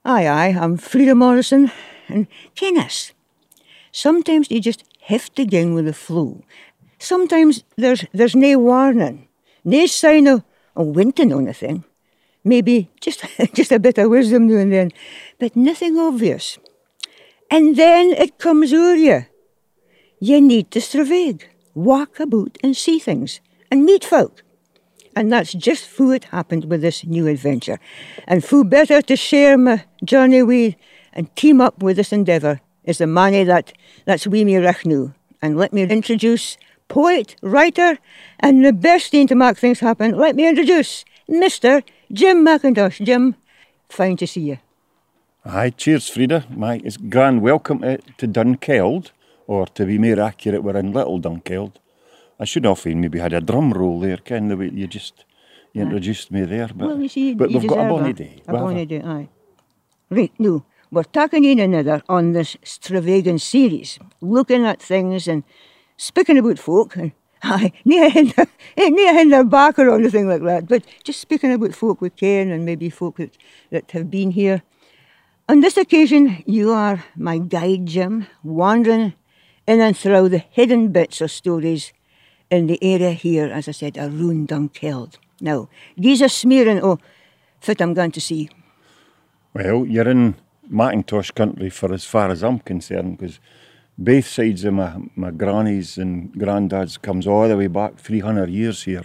Aye, I'm Frida Morrison, and ken us. Sometimes you just have to gang with the flow. Sometimes there's nae warning, nae sign of winting on a thing. Maybe just just a bit of wisdom now and then, but nothing obvious. And then it comes o'er you. You need to stravig, walk about and see things, and meet folk. And that's just foo it happened with this new adventure. And foo better to share my journey with and team up with this endeavour is the manny that's wi me rich now. And let me introduce poet, writer, and the best thing to make things happen, let me introduce Mr. Jim McIntosh. Jim, fine to see you. Aye, cheers, Frida. It's grand welcome to Dunkeld, or to be more accurate, we're in Little Dunkeld. I should have maybe had a drum roll there, Ken, the way you introduced me there. But, well, you see, but we've got a bonny day. A bonny day, aye. Right, now, we're talking in another on this Stravagan series, looking at things and speaking about folk, and aye, near their back or anything like that, but just speaking about folk we ken and maybe folk that have been here. On this occasion, you are my guide, Jim, wandering in and through the hidden bits of stories in the area here, as I said, around Dunkeld. Now, gi's a smearing o' fit I'm going to see. Well, you're in Macintosh country for as far as I'm concerned, because both sides of my grannies and granddads comes all the way back 300 years here.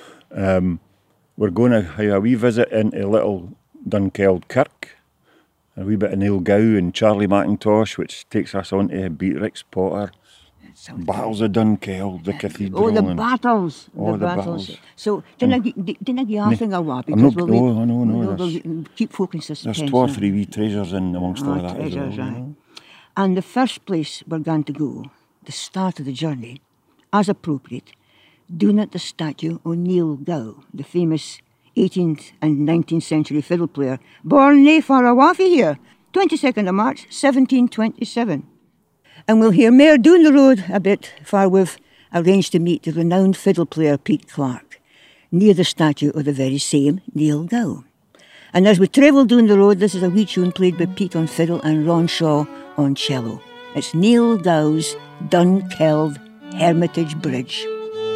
We're going to have a wee visit into Little Dunkeld Kirk, a wee bit of Neil Gow and Charlie Macintosh, which takes us on to Beatrix Potter, Battles of Dunkeld, the cathedral. Oh, the battles. The battles. So, didn't I give you thing away? Because no. We'll keep folk in suspense. There's 2 or 3 wee treasures in amongst all that. Treasures, right. And the first place we're going to go, the start of the journey, as appropriate, down at the statue of Neil Gow, the famous 18th and 19th century fiddle player, born nae far awa fae here, 22nd of March, 1727. And we'll hear more down the road a bit, for we've arranged to meet the renowned fiddle player Pete Clark, near the statue of the very same Neil Gow. And as we travel down the road, this is a wee tune played by Pete on fiddle and Ron Shaw on cello. It's Neil Gow's Dunkeld Hermitage Bridge.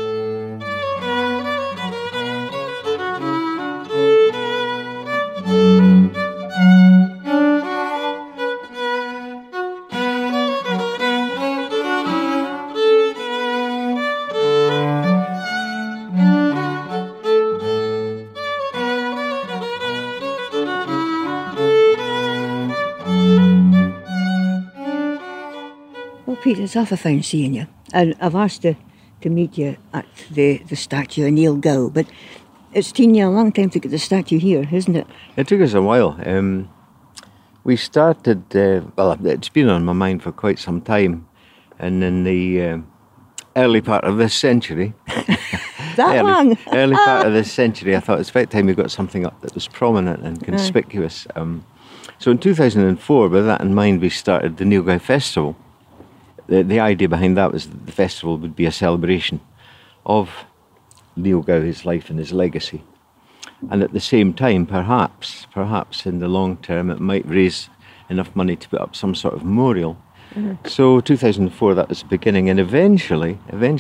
Pete, it's awful fine seeing you. And I've asked to meet you at the statue of Neil Gow, but it's taken you a long time to get the statue here, isn't it? It took us a while. We started, it's been on my mind for quite some time, and in the early part of this century, early part of this century, I thought it's about time we got something up that was prominent and conspicuous. So in 2004, with that in mind, we started the Neil Gow Festival. The idea behind that was that the festival would be a celebration of Neil Gow, his life and his legacy. And at the same time, perhaps in the long term, it might raise enough money to put up some sort of memorial. Mm-hmm. So 2004, that was the beginning. And eventually,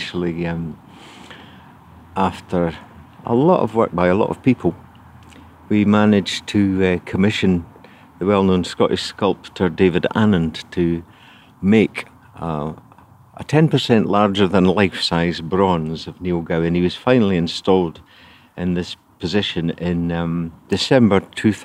after a lot of work by a lot of people, we managed to commission the well-known Scottish sculptor David Annand to make a 10% larger than life-size bronze of Neil Gow, and he was finally installed in this position in December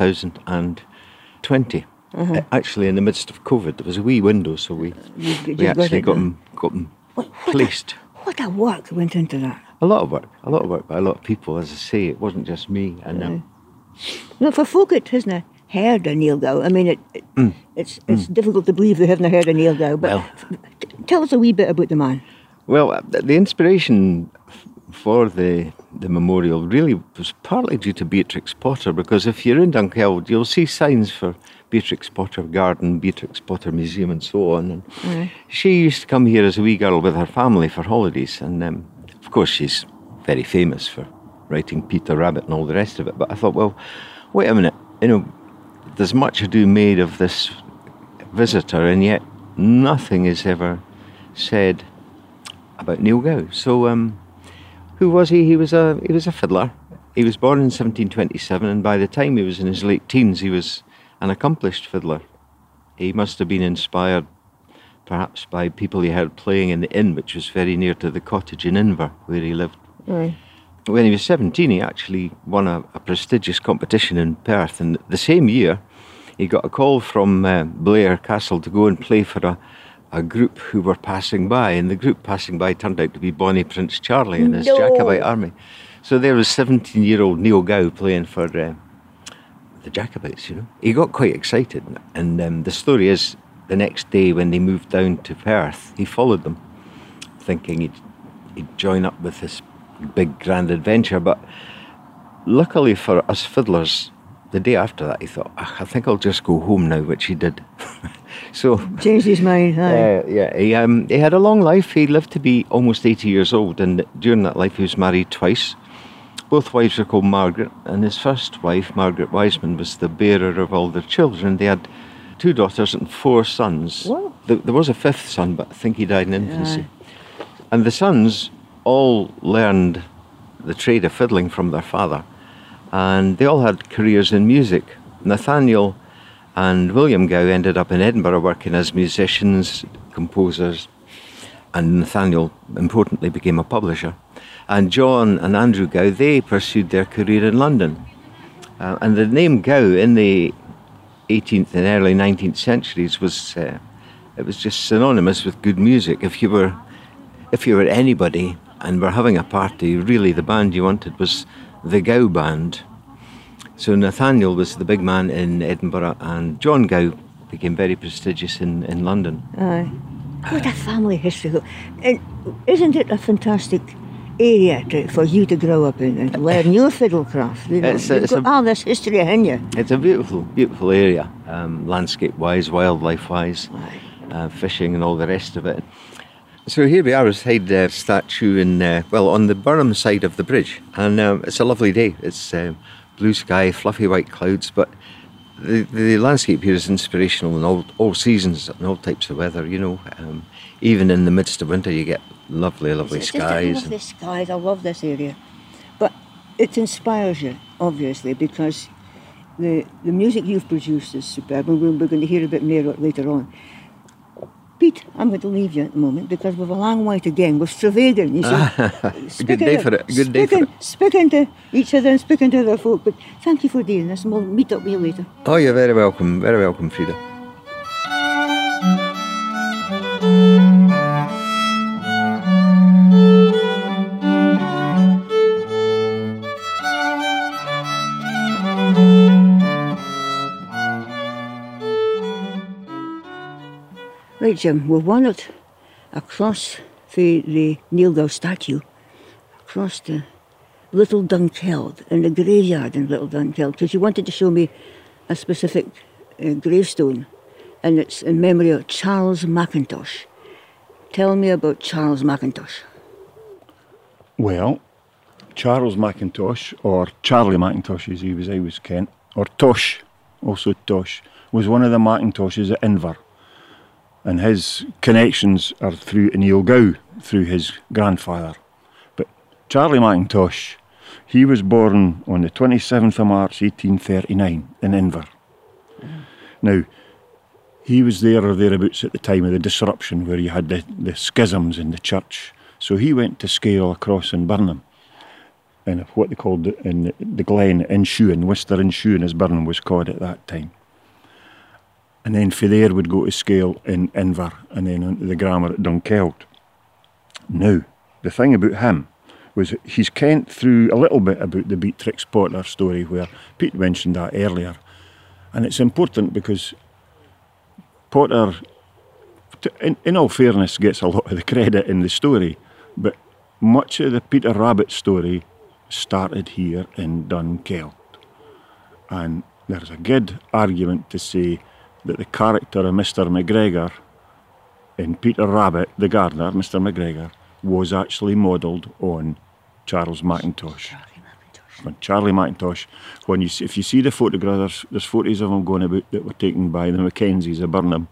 2020. Actually, in the midst of COVID, there was a wee window, so we actually got him placed. What a work went into that! A lot of work by a lot of people. As I say, it wasn't just me. And no, for folk, it hasn't heard of Neil Gow. I mean, it's difficult to believe they haven't heard of Neil Gow. But tell us a wee bit about the man. Well, the inspiration for the memorial really was partly due to Beatrix Potter, because if you're in Dunkeld, you'll see signs for Beatrix Potter Garden, Beatrix Potter Museum, and so on. And she used to come here as a wee girl with her family for holidays, and of course she's very famous for writing Peter Rabbit and all the rest of it. But I thought, well, wait a minute, there's much ado made of this visitor, and yet nothing is ever said about Neil Gow. So, who was he? He was a fiddler. He was born in 1727, and by the time he was in his late teens, he was an accomplished fiddler. He must have been inspired perhaps by people he heard playing in the inn, which was very near to the cottage in Inver, where he lived. Aye. When he was 17, he actually won a prestigious competition in Perth, and the same year, he got a call from Blair Castle to go and play for a group who were passing by, and the group passing by turned out to be Bonnie Prince Charlie and his Jacobite army. So there was 17-year-old Neil Gow playing for the Jacobites, you know. He got quite excited, and the story is, the next day when they moved down to Perth, he followed them, thinking he'd join up with this big grand adventure. But luckily for us fiddlers, the day after that he thought, I think I'll just go home now, which he did. So changed his mind. yeah, he had a long life. He lived to be almost 80 years old, and during that life he was married twice. Both wives were called Margaret, and his first wife, Margaret Wiseman, was the bearer of all their children. They had 2 daughters and 4 sons. Wow. There was a 5th son, but I think he died in infancy. And the sons all learned the trade of fiddling from their father, and they all had careers in music. Nathaniel and William Gow ended up in Edinburgh working as musicians, composers, and Nathaniel, importantly, became a publisher. And John and Andrew Gow, they pursued their career in London. And the name Gow in the 18th and early 19th centuries was it was just synonymous with good music. If you were anybody and were having a party, really the band you wanted was the Gow Band. So Nathaniel was the big man in Edinburgh, and John Gow became very prestigious in London. Aye. What a family history. And isn't it a fantastic area for you to grow up in and learn your fiddle craft? You know, you've got all this history in you. It's a beautiful, beautiful area, landscape-wise, wildlife-wise, fishing and all the rest of it. So here we are beside the statue on the Burnham side of the bridge, and it's a lovely day. It's blue sky, fluffy white clouds, but the landscape here is inspirational in all seasons and all types of weather, you know. Even in the midst of winter you get lovely, lovely skies. Lovely skies, I love this area. But it inspires you, obviously, because the music you've produced is superb, and we're going to hear a bit more later on. Pete, I'm going to leave you at the moment because we've a long way to go. We're stravaiging, you see. Good day for it. Good day for it. Speaking to each other and speaking to other folk. But thank you for doing this, and we'll meet up with you later. Oh, you're very welcome. Very welcome, Frida. Right, Jim, we've wandered across the Neil Gow statue, across to Little Dunkeld, and the graveyard in Little Dunkeld, because you wanted to show me a specific gravestone, and it's in memory of Charles Mackintosh. Tell me about Charles Mackintosh. Well, Charles Mackintosh, or Charlie Mackintosh as he was always Kent, or Tosh, also Tosh, was one of the Mackintoshes at Inver. And his connections are through Neil Gow, through his grandfather. But Charlie Mackintosh, he was born on the 27th of March 1839 in Inver. Now, he was there or thereabouts at the time of the disruption where you had the schisms in the church. So he went to Scale across in Burnham, in what they called in the Glen in Shoon, Worcester in Shoon as Burnham was called at that time. And then from there would go to Scale in Inver, and then onto the grammar at Dunkeld. Now, the thing about him was he's kent through a little bit about the Beatrix Potter story, where Pete mentioned that earlier. And it's important because Potter, in all fairness, gets a lot of the credit in the story, but much of the Peter Rabbit story started here in Dunkeld. And there's a good argument to say that the character of Mr. McGregor in Peter Rabbit, the gardener, Mr. McGregor, was actually modelled on Charles Mackintosh. when Charlie Mackintosh, if you see the photographs, there's photos of him going about that were taken by the Mackenzies of Burnham,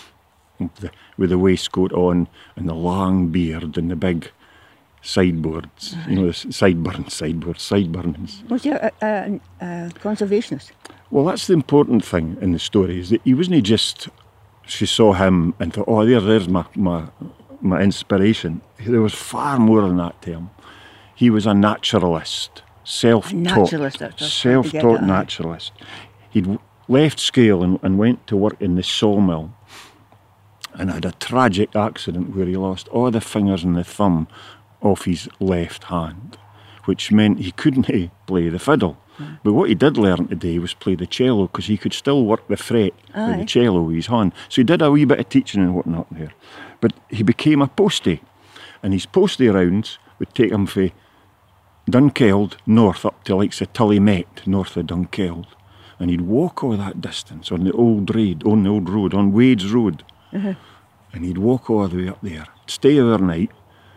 with the waistcoat on and the long beard and the big sideboards, the sideburns. Was he a conservationist? Well, that's the important thing in the story, is that he wasn't just, she saw him and thought, oh, there's my inspiration. There was far more than that to him. He was a naturalist, self-taught naturalist. He'd left school and went to work in the sawmill and had a tragic accident where he lost all the fingers and the thumb off his left hand, which meant he couldn't play the fiddle. But what he did learn today was play the cello, because he could still work the fret with the cello with his hand. So he did a wee bit of teaching and whatnot there. But he became a postie, and his postie rounds would take him from Dunkeld north up to like the Tullymet, north of Dunkeld. And he'd walk all that distance on the old road, on Wade's Road. And he'd walk all the way up there, stay overnight,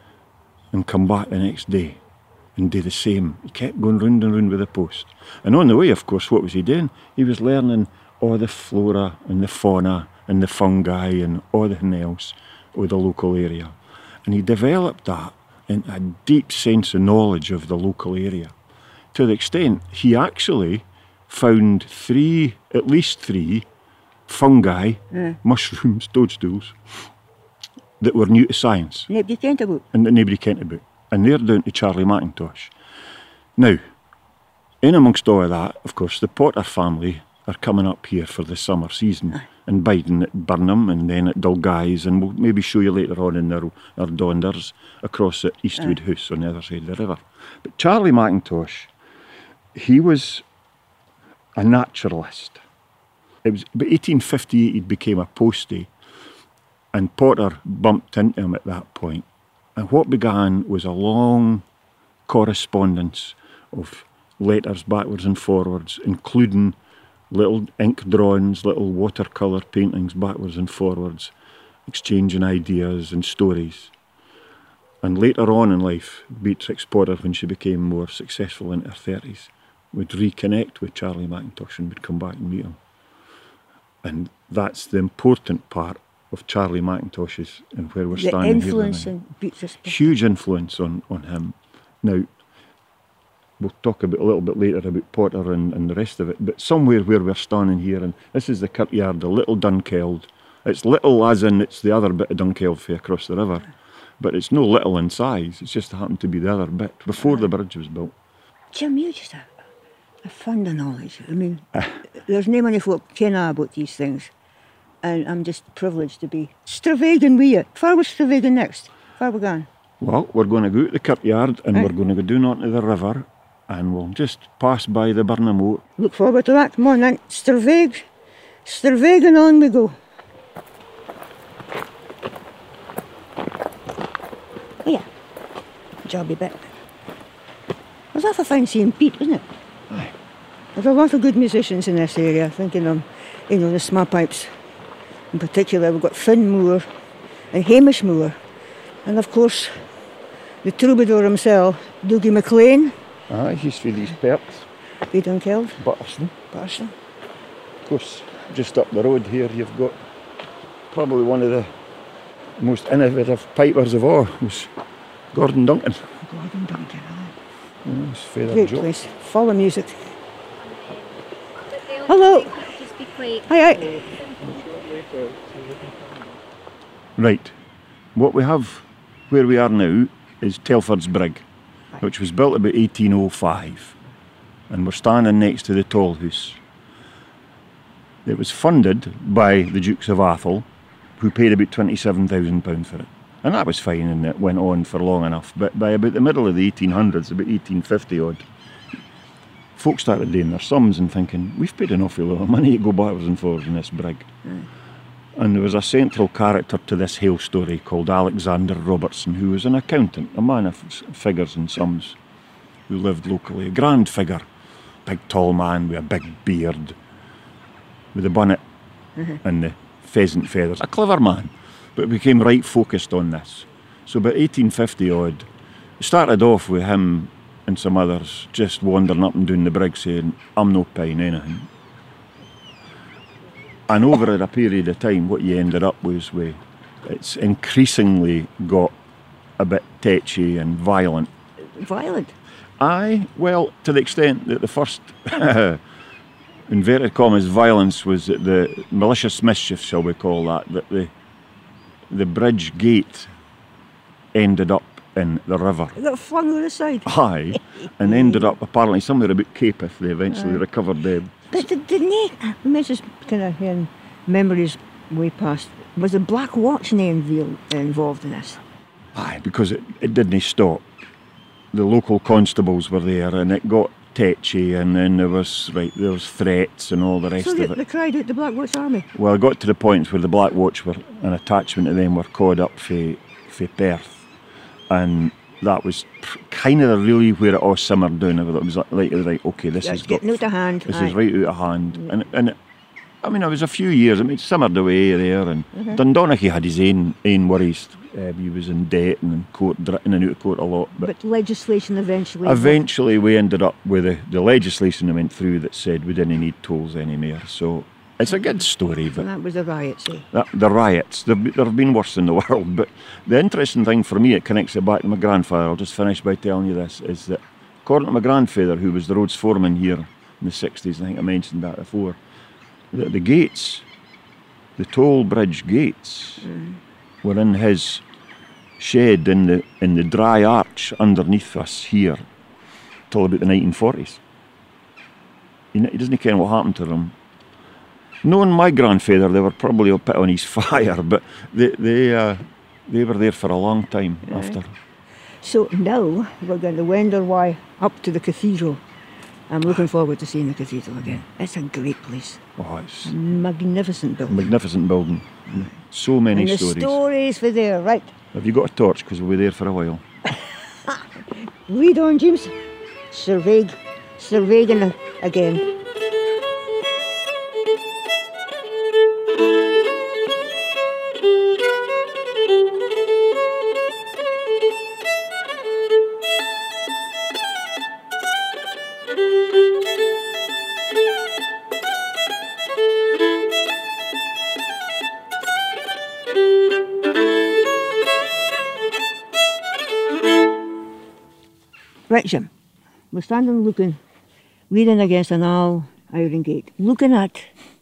and come back the next day and do the same. He kept going round and round with the post. And on the way, of course, what was he doing? He was learning all the flora and the fauna and the fungi and all the else of the local area. And he developed that into a deep sense of knowledge of the local area, to the extent he actually found at least three fungi, mushrooms, toadstools, that were new to science. Nobody kent about. And that nobody kent about. And they're down to Charlie Mackintosh. Now, in amongst all of that, of course, the Potter family are coming up here for the summer season and biding at Burnham and then at Dalgais, and we'll maybe show you later on in our Donders across at Eastwood House on the other side of the river. But Charlie Mackintosh, he was a naturalist. It was about 1858 he became a postie, and Potter bumped into him at that point. And what began was a long correspondence of letters backwards and forwards, including little ink drawings, little watercolour paintings backwards and forwards, exchanging ideas and stories. And later on in life, Beatrix Potter, when she became more successful in her 30s, would reconnect with Charlie Mackintosh and would come back and meet him. And that's the important part of Charlie Mackintosh's and where we're standing here. The influence in Beatrix Potter. Huge influence on him. Now, we'll talk a little bit later about Potter and the rest of it, but somewhere where we're standing here, and this is the kirkyard, the Little Dunkeld. It's little as in it's the other bit of Dunkeld for across the river, but it's no little in size. It's just happened to be the other bit before the bridge was built. Jim, you just have a fund of knowledge. I mean, there's no many folk ken about these things, and I'm just privileged to be Stravegen with you. Where was Stravegen next? Where we going? Well, we're going to go to the kirkyard and we're going to go down onto the river, and we'll just pass by the Burnham Moat. Look forward to that. Come on then. Stravegen on we go. Oh yeah, jobby bit. There's awful fine seeing Pete, isn't it? Aye. There's a lot of good musicians in this area, thinking of, the sma pipes. In particular, we've got Finn Moore and Hamish Moore. And of course, the troubadour himself, Dougie MacLean. Aye, he's for these perts. Be Dunkeld. Butterston. Butterston. Of course, just up the road here, you've got probably one of the most innovative pipers of all, was Gordon Duncan. Gordon Duncan, aye. It's Feather Great Joe. place. Follow music. Hello. Just be quiet. Hi. Right, what we have where we are now is Telford's Brig, which was built about 1805, and we're standing next to the Toll House. It was funded by the Dukes of Atholl, who paid about £27,000 for it. And that was fine, and it went on for long enough. But by about the middle of the 1800s, about 1850 odd, folk started doing their sums and thinking, we've paid an awful lot of money to go backwards and forwards in this brig. And there was a central character to this Hale story called Alexander Robertson, who was an accountant, a man of figures and sums, who lived locally. A grand figure, big tall man with a big beard, with a bonnet and the pheasant feathers. A clever man, but became right focused on this. So about 1850 odd, it started off with him and some others just wandering up and down the brig saying, I'm not paying anything. And over a period of time, what you ended up was it's increasingly got a bit tetchy and violent. Violent? Aye, well, to the extent that the first, inverted commas, violence was that the malicious mischief, shall we call that the bridge gate ended up in the river. It got flung over the side. Aye, and ended up apparently somewhere about Capeth. They eventually recovered them. But didn't he? I mean, just kind of hearing memories way past. Was the Black Watch involved in this? Aye, because it didn't stop. The local constables were there, and it got tetchy, and then there was threats and all the rest So of it. they cried out the Black Watch Army. Well, it got to the point where the Black Watch were an attachment to them were called up for Perth, and that was kind of really where it all simmered down. It was like okay, this It's is getting out of hand. This is right out of hand, and I mean, it was a few years. I mean, it simmered away there, and Dundonaghy had his own worries. He was in debt and in court, in and out of court a lot. But legislation eventually. Eventually, we ended up with the legislation that went through that said we didn't need tolls anymore. So it's a good story. But And that was the riots, eh? the riots, there have been worse in the world. But the interesting thing for me, it connects it back to my grandfather. I'll just finish by telling you this: is that according to my grandfather, who was the roads foreman here in the 60s, I think I mentioned that before, that the gates, the toll bridge gates, were in his shed in the dry arch underneath us here till about the 1940s. He doesn't care what happened to them. Knowing my grandfather, they were probably a bit on his fire, but they were there for a long time after. So now we're going to wender why up to the cathedral. I'm looking forward to seeing the cathedral again. It's a great place. Oh, it's Magnificent building. magnificent building. So many And the stories. stories for there, right? Have you got a torch? Because we'll be there for a while. Read on, James. Surveying again. Right, Jim. We're standing leaning against an old iron gate, looking at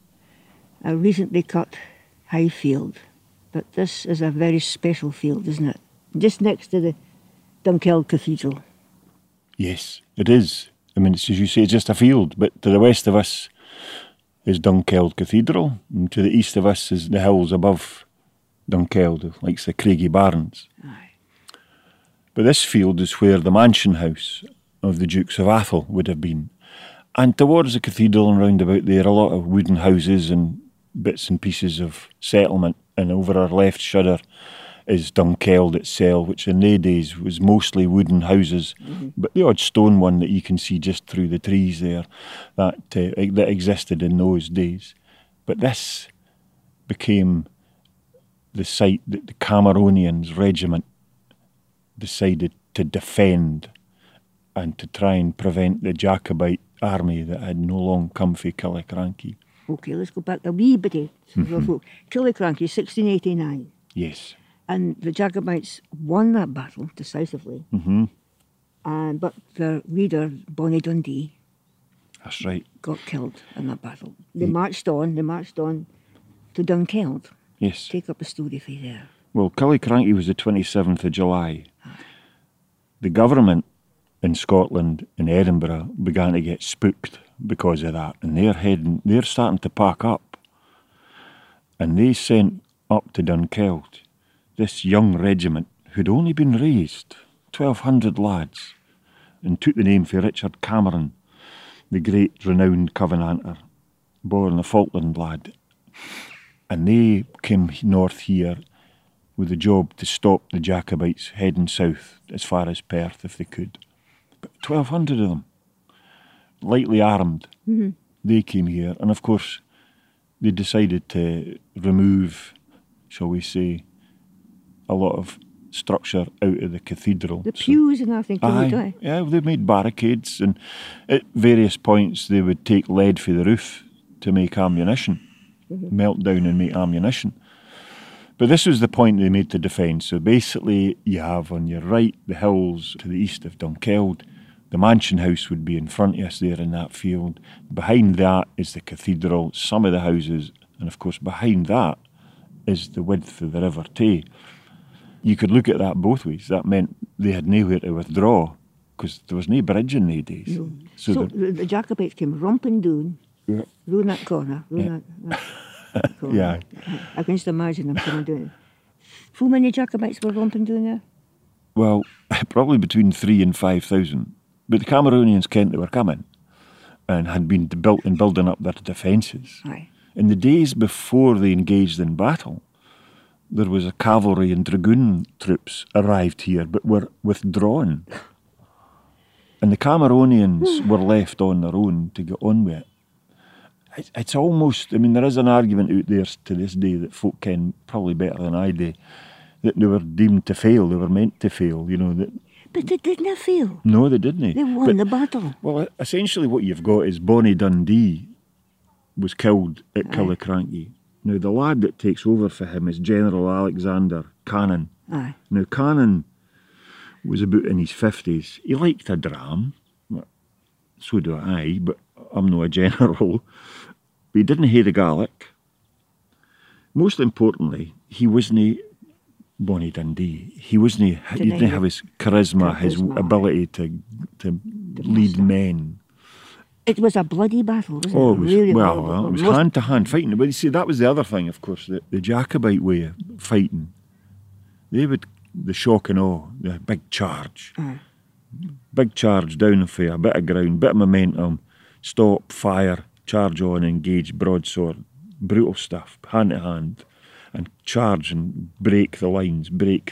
a recently cut high field. But this is a very special field, isn't it? Just next to the Dunkeld Cathedral. Yes, it is. I mean, it's, as you say, it's just a field, but to the west of us is Dunkeld Cathedral, and to the east of us is the hills above Dunkeld, like the Craigie Barrens. Aye. But this field is where the mansion house of the Dukes of Atholl would have been. And towards the cathedral and round about there, a lot of wooden houses and bits and pieces of settlement. And over our left shudder is Dunkeld itself, which in their days was mostly wooden houses, but the odd stone one that you can see just through the trees there that existed in those days. But this became the site that the Cameronians regiment decided to defend and to try and prevent the Jacobite army that had no long come for Killiecrankie. Okay, let's go back a wee bit. Killiecrankie, 1689. Yes. And the Jacobites won that battle decisively. But their leader, Bonnie Dundee, That's right. got killed in that battle. They marched on to Dunkeld. Yes. Take up a story for you there. Well, Killiecrankie was the 27th of July. The government in Scotland, in Edinburgh, began to get spooked because of that. And they're starting to pack up. And they sent up to Dunkeld this young regiment who'd only been raised, 1,200 lads, and took the name for Richard Cameron, the great renowned Covenanter, born a Falkland lad. And they came north here with the job to stop the Jacobites heading south as far as Perth if they could. But 1,200 of them, lightly armed, they came here. And of course, they decided to remove, shall we say, a lot of structure out of the cathedral. The pews and everything. Aye, yeah, they made barricades, and at various points they would take lead for the roof to make ammunition, melt down and make ammunition. But this was the point they made to defend. So basically, you have on your right the hills to the east of Dunkeld. The mansion house would be in front of us there in that field. Behind that is the cathedral, some of the houses, and of course behind that is the width of the River Tay. You could look at that both ways. That meant they had nowhere to withdraw because there was no bridge in those days. No. So the Jacobites came romping down, round that corner, round that corner. Yeah. I can just imagine them coming down. How many Jacobites were romping down there? Well, probably between 3,000 and 5,000. But the Cameronians kent they were coming and had been building up their defences. Aye. In the days before they engaged in battle, there was a cavalry and dragoon troops arrived here but were withdrawn. And the Cameronians were left on their own to get on with it. It's almost, I mean, there is an argument out there to this day that folk ken probably better than I do, that they were deemed to fail, they were meant to fail, you know. But they didn't fail. No, they didn't. They won the battle. Well, essentially what you've got is Bonnie Dundee was killed at Killiecrankie. Now, the lad that takes over for him is General Alexander Cannon. Aye. Now, Cannon was about in his 50s. He liked a dram. So do I, but I'm not a general. But he didn't hate the Gaelic. Most importantly, he wasn't Bonnie Dundee. He didn't have his charisma, his ability to lead men. It was a bloody battle, wasn't Oh, it? Really it was hand-to-hand fighting. But you see, that was the other thing, of course, the Jacobite way of fighting. The shock and awe, the big charge. Big charge down for a bit of ground, bit of momentum, stop, fire, charge on, engage, broadsword, brutal stuff, hand-to-hand, and charge and break the lines, break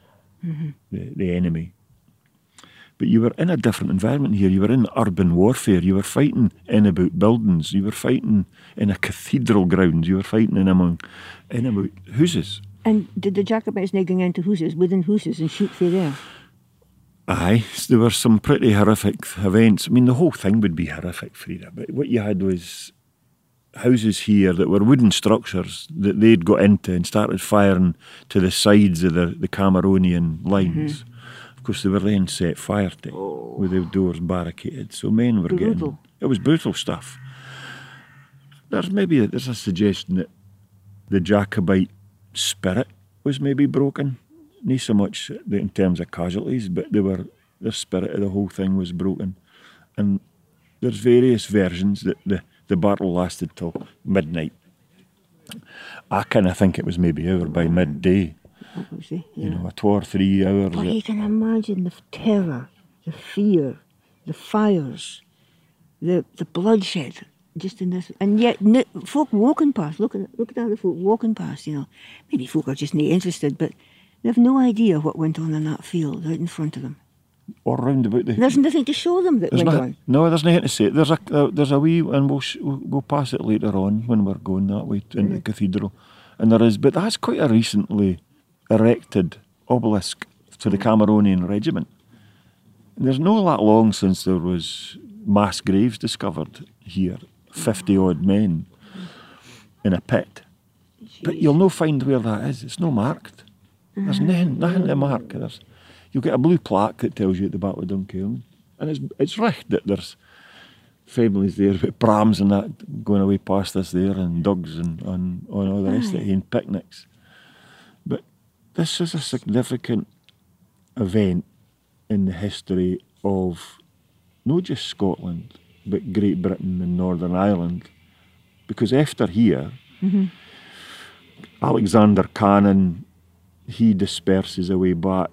the enemy. But you were in a different environment here. You were in urban warfare. You were fighting in about buildings. You were fighting in a cathedral grounds. You were fighting in about houses. And did the Jacobites not go into houses, within houses, and shoot through there? Aye, there were some pretty horrific events. I mean, the whole thing would be horrific, Frida. But what you had was houses here that were wooden structures that they'd got into and started firing to the sides of the Cameronian lines. Of course, they were then set fire to with the doors barricaded. So men were getting... It was brutal stuff. There's a suggestion that the Jacobite spirit was maybe broken. Not so much in terms of casualties, but the spirit of the whole thing was broken. And there's various versions that the battle lasted till midnight. I kind of think it was maybe over by midday. Obviously, yeah. You know, 2 or 3 hours. But you can imagine the terror, the fear, the fires, the bloodshed, just in this. And yet, folk walking past, look at the folk walking past, you know. Maybe folk are just not interested, but they have no idea what went on in that field right in front of them. Or round about the... There's nothing to show them that went on. No, there's nothing to say. There's a wee, and we'll pass it later on when we're going that way into the cathedral. And there is, but that's quite a recently erected obelisk to the Cameronian regiment. And there's no that long since there was mass graves discovered here, 50 odd men in a pit. Jeez. But you'll no find where that is. It's no marked. There's nothing to mark. You'll get a blue plaque that tells you at the Battle of Dunkeld. And it's right that there's families there with prams and that going away past us there, and dogs and all the rest of it, and picnics. But this is a significant event in the history of not just Scotland, but Great Britain and Northern Ireland. Because after here, Alexander Cannon, he disperses away back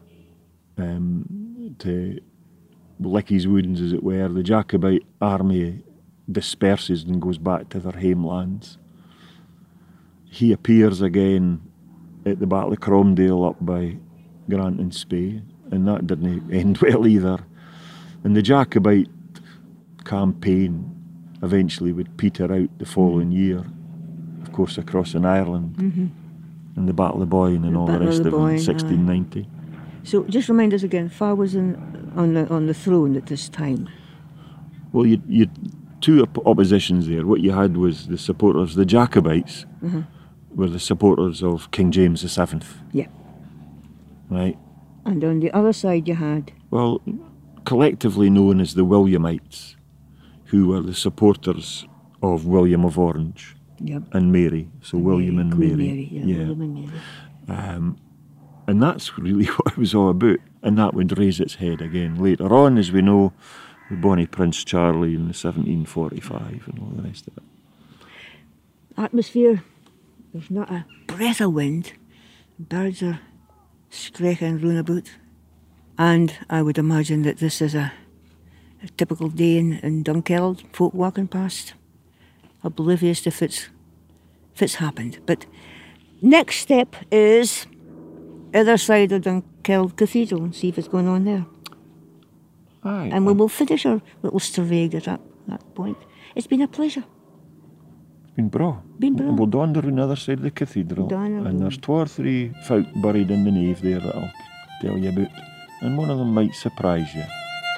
to lick his wounds, as it were. The Jacobite army disperses and goes back to their homelands. He appears again at the Battle of Cromdale up by Grant and Spey, and that didn't end well either. And the Jacobite campaign eventually would peter out the following year, of course, across in Ireland, and the Battle of Boyne and all the rest of it in 1690. So just remind us again, Fa was on the throne at this time. Well, you two oppositions there. What you had was the supporters, the Jacobites, were the supporters of King James VII. Yeah. Right? And on the other side you had... Well, collectively known as the Williamites, who were the supporters of William of Orange and Mary. So William and Queen Mary. William and Mary. And that's really what it was all about. And that would raise its head again later on, as we know, with Bonnie Prince Charlie in the 1745 and all the rest of it. Atmosphere, there's not a breath of wind. Birds are screeching round about. And I would imagine that this is a typical day in Dunkeld, folk walking past, oblivious if it's happened. But next step is other side of Dunkeld Cathedral and see if it's going on there. Aye. And we will finish our little survey at that point. It's been a pleasure. Been bra. Been bra. We'll down the other side of the cathedral. Down And there's 2 or 3 folk buried in the nave there that I'll tell you about. And one of them might surprise you.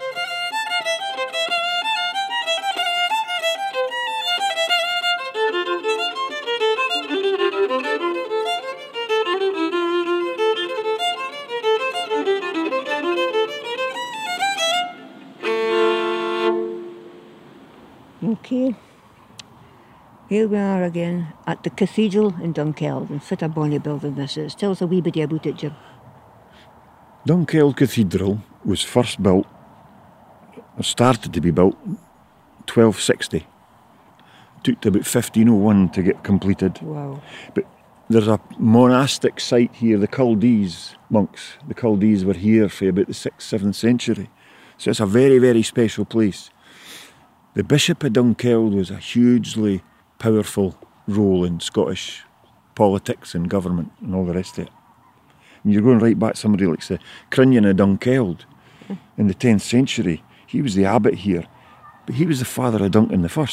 Okay, here we are again at the cathedral in Dunkeld, and fit a bonny building this is. Tell us a wee bit about it, Jim. Dunkeld Cathedral was first built, or started to be built, 1260. Took to about 1501 to get completed. Wow. But there's a monastic site here, the Chaldees monks. The Chaldees were here for about the 6th, 7th century. So it's a very, very special place. The Bishop of Dunkeld was a hugely powerful role in Scottish politics and government and all the rest of it. And you're going right back to somebody like the Crinnion of Dunkeld in the 10th century. He was the abbot here, but he was the father of Duncan I.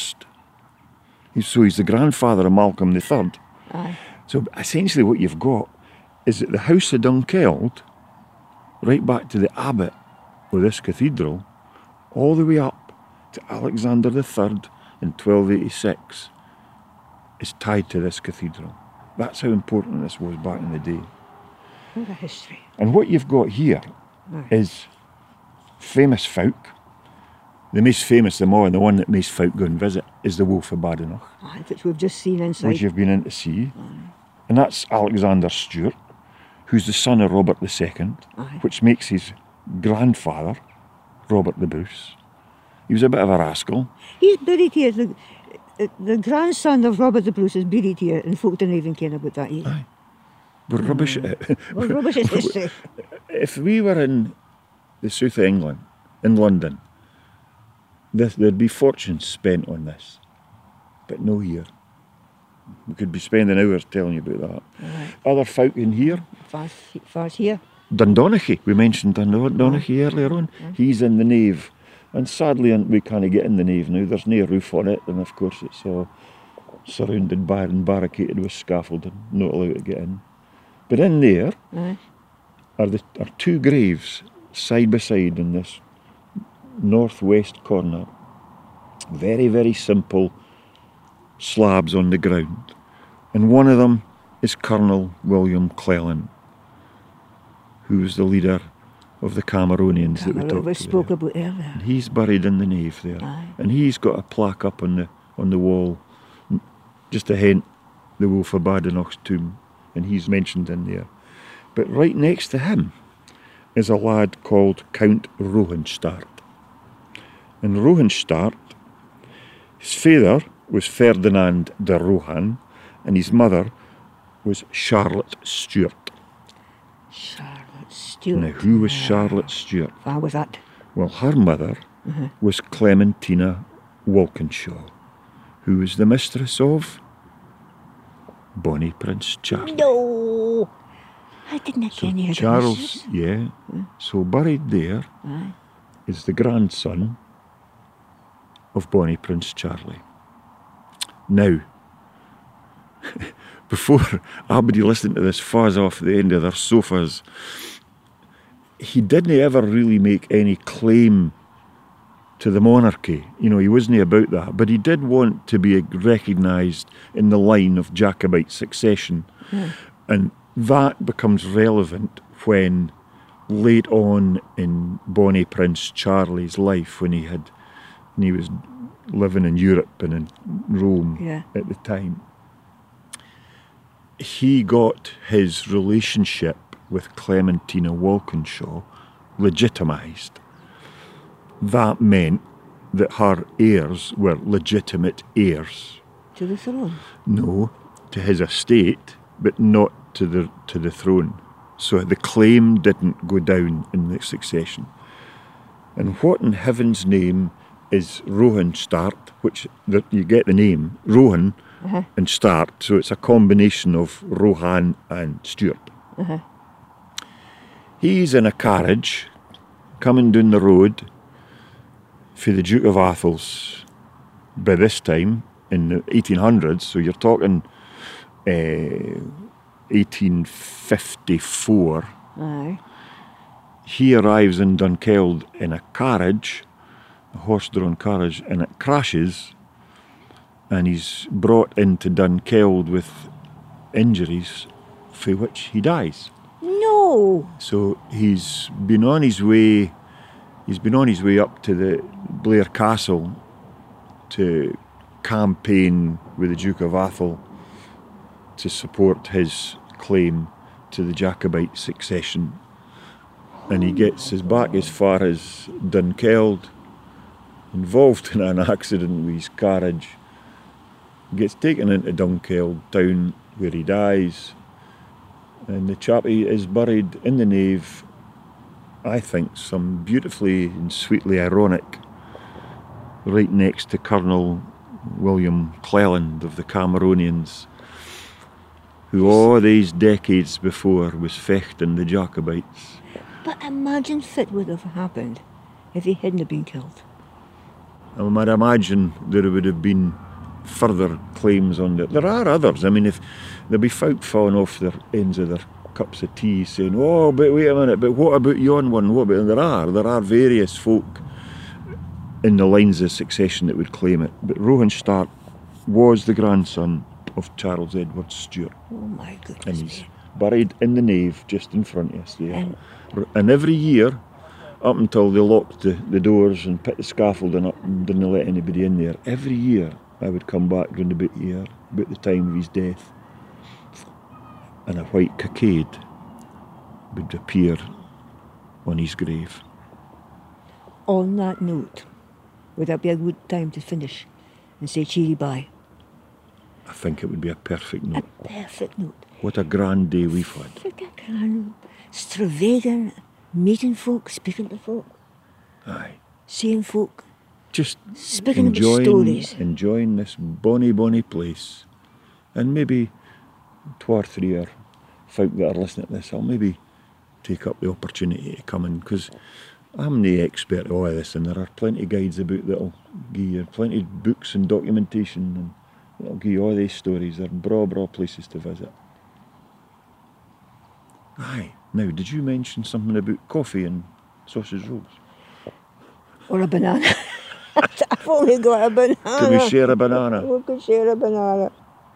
So he's the grandfather of Malcolm III. Aye. So essentially what you've got is that the House of Dunkeld, right back to the abbot of this cathedral, all the way up to Alexander III in 1286, is tied to this cathedral. That's how important this was back in the day. What a history. And what you've got here is famous folk. The most famous of them all, and the one that most folk go and visit, is the Wolf of Badenoch, Aye, which we've just seen inside. which you've been in to see. And that's Alexander Stewart, who's the son of Robert II, which makes his grandfather, Robert the Bruce. He was a bit of a rascal. He's buried here. The grandson of Robert the Bruce is buried here, and folk didn't even care about that either. Aye. We're rubbish at it. Well, rubbish is history. If we were in the south of England, in London, there'd be fortunes spent on this, but no here. We could be spending hours telling you about that. Right. Other folk in here, Fars here. Dundonaghy. We mentioned Dundonaghy earlier on. He's in the nave, and sadly we can't get in the nave now. There's no roof on it, and of course it's all surrounded by and barricaded with scaffolding, not allowed to get in. But in there are 2 graves side by side in this northwest corner. Very, very simple slabs on the ground. And one of them is Colonel William Cleland, who was the leader of the Cameronians that we talked about. Spoke about earlier. And he's buried in the nave there. And he's got a plaque up on the wall, just to hint the Wolf of Badenoch's tomb. And he's mentioned in there. But right next to him is a lad called Count Rohenstart. And Rohenstart, his father was Ferdinand de Rohan, and his mother was Charlotte Stuart. Charlotte Stuart. Now, who was Charlotte Stuart? How was that? Well, her mother was Clementina Walkinshaw, who was the mistress of Bonnie Prince Charlie. No! I didn't get any of Charles, so buried there is the grandson of Bonnie Prince Charlie. Now, before everybody listening to this fuzz off the end of their sofas, he didn't ever really make any claim to the monarchy. You know, he wasn't about that, but he did want to be recognised in the line of Jacobite succession. And that becomes relevant when late on in Bonnie Prince Charlie's life, when he was living in Europe and in Rome at the time, he got his relationship with Clementina Walkinshaw legitimised. That meant that her heirs were legitimate heirs. To the throne? No, to his estate, but not to the throne. So the claim didn't go down in the succession. And what in heaven's name is Rohanstart, which you get the name, Rohan and Start, so it's a combination of Rohan and Stuart. He's in a carriage coming down the road for the Duke of Athol's by this time in the 1800s, so you're talking 1854. Aye. He arrives in Dunkeld in a carriage, a horse-drawn carriage, and it crashes, and he's brought into Dunkeld with injuries for which he dies. No! So he's been on his way up to the Blair Castle to campaign with the Duke of Athol to support his claim to the Jacobite succession. And he gets his back as far as Dunkeld, involved in an accident with his carriage, gets taken into Dunkeld town where he dies, and the chappie is buried in the nave, I think some beautifully and sweetly ironic, right next to Colonel William Cleland of the Cameronians, who all these decades before was fechting the Jacobites. But imagine what would have happened if he hadn't been killed. I might imagine there would have been further claims on that. There are others. I mean, if there'll be folk falling off their ends of their cups of tea saying, "Oh, but wait a minute, but what about yon one? What about?" And there are various folk in the lines of succession that would claim it. But Rohanstart was the grandson of Charles Edward Stuart. Oh my goodness. And he's buried in the nave just in front of us there. And every year, up until they locked the doors and put the scaffolding up and didn't let anybody in there, every year I would come back round about here, about the time of his death, and a white cockade would appear on his grave. On that note, would that be a good time to finish and say cheery bye? I think it would be a perfect note. A perfect note. What a grand day we've had. Look at Carlo, Stravagan, meeting folk, speaking to folk. Aye. Seeing folk. Just speaking about stories. Enjoying this bonny, bonny place. And maybe 2 or 3 or folk that are listening to this, I'll maybe take up the opportunity to come in, because I'm no expert at all of this, and there are plenty of guides about that'll give you plenty of books and documentation, and that'll give you all these stories. They're braw places to visit. Aye. Now, did you mention something about coffee and sausage rolls? Or a banana. I've only got a banana. Can we share a banana? We could share a banana.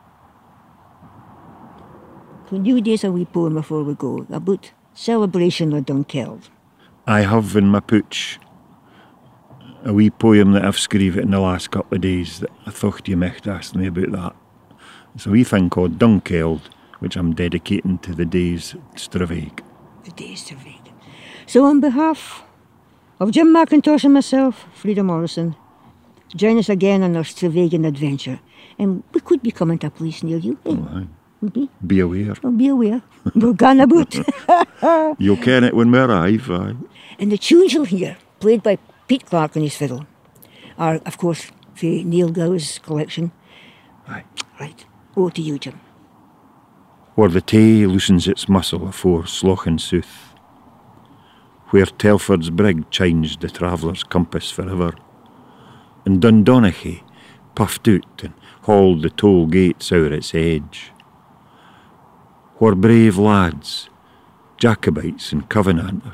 Can you do a wee poem before we go about celebration of Dunkeld? I have in my pooch a wee poem that I've scriven in the last couple of days that I thought you might ask me about that. It's a wee thing called Dunkeld, which I'm dedicating to the days Stravaig. The days Stravaig. So on behalf of Jim McIntosh and myself, Frida Morrison, join us again on our Stravagan adventure. And we could be coming to a place near you. Eh? Oh, aye. Would be? Be aware. Oh, be aware. We're gone about. You'll ken it when we arrive, aye. And the tunes you'll hear, played by Pete Clark on his fiddle, are, of course, for Neil Gow's collection. Aye. Right. Over to you, Jim. Where the tay loosens its muscle afore Slochan Sooth, where Telford's brig changed the traveller's compass forever, and Dundonaghy puffed out and hauled the toll gates o'er its edge, where brave lads, Jacobites and Covenanters,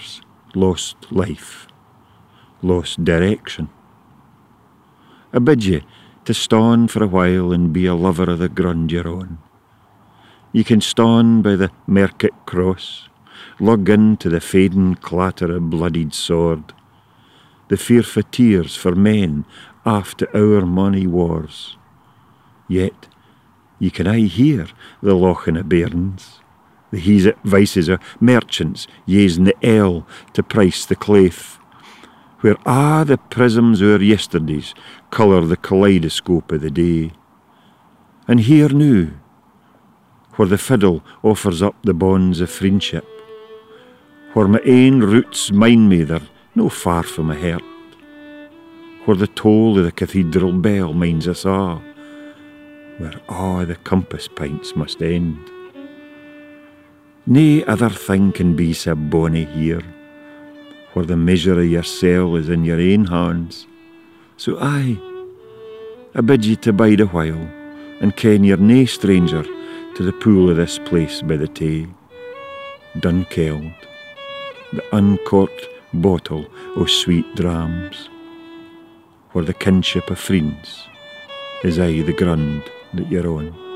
lost life, lost direction. I bid ye to ston for a while and be a lover of the grund you're on. Ye can ston by the market cross, lug in to the fading clatter of bloodied sword, the fearfu' tears for men after our money wars. Yet ye can aye hear the lochin of bairns, the heesat vices of merchants using the ale to price the claith, where the prisms o'er yesterdays colour the kaleidoscope of the day. And here now, where the fiddle offers up the bonds of friendship, where my ain roots mind me they're no far from my heart, where the toll of the cathedral bell minds us a', where the compass pints must end. Nae other thing can be sae bonny here, where the measure of yoursel is in your ain hands. So I bid ye to bide a while, and ken you're nae stranger to the pool of this place by the Tay, Dunkeld, the uncorked bottle o' sweet drams, where the kinship of friends is aye the grund that you're on.